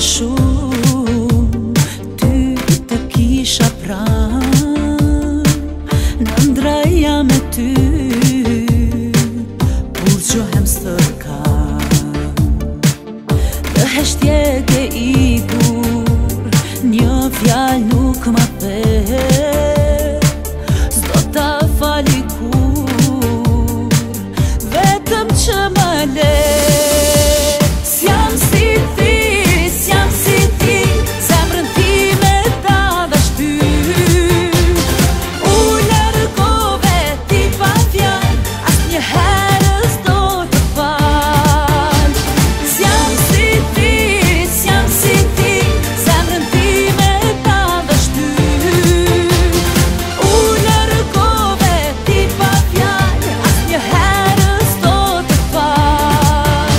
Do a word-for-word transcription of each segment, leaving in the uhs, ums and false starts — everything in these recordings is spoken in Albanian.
shumë ty të kisha pranë, në ndraja me ty kur gjohem stërkan. Të heshtje ke ikur, një fjal nuk ma the, s'do ta fali kur, vetëm që më le. S'jam si ti, s'jam si ti, zemrën time ta dashty. U largove ti pa fjall, asnjëherë s'do të fal. S'jam si ti, s'jam si ti, zemrën time ta dashty. U largove ti pa fjall, asnjëherë s'do të fal.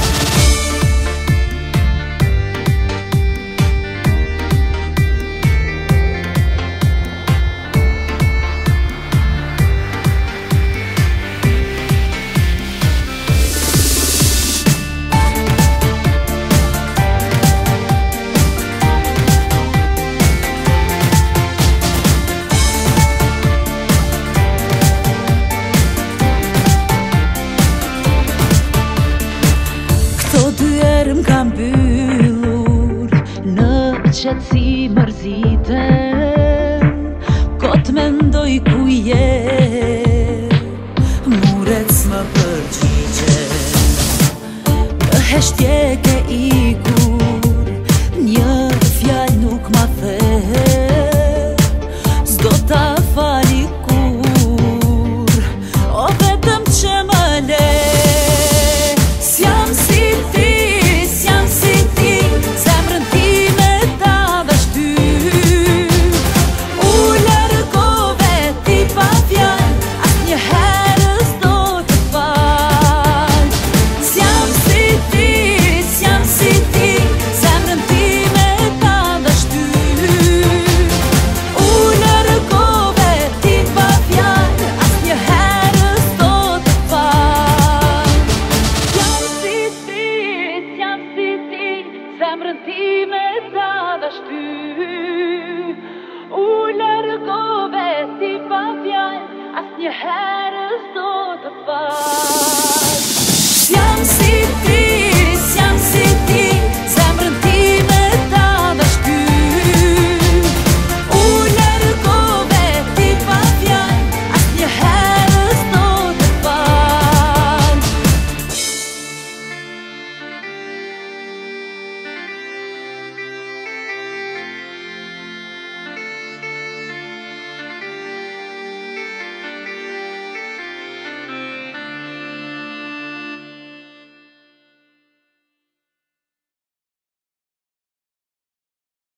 Këto dy erë m'ka mbyllur, në qetësi mërzitem, kot mendoj ku je, muret s'më përgjigje. Në heshtje ke ikur, një fjal nuk ma the, s'do ta fali kur, o vetëm që më le. S'jam si ti, s'jam si ti, zemrën time ta dashty. U largove ti pa fjall, asnjëherë s'do të fal. S'jam si ti, s'jam si ti, zemrën time ta dashty. U largove ti pa fjall, asnjëherë s'do të fal. S'jam si ti, s'jam si ti, zemrën time ta dashty. U largove ti pa fjall, asnjëherë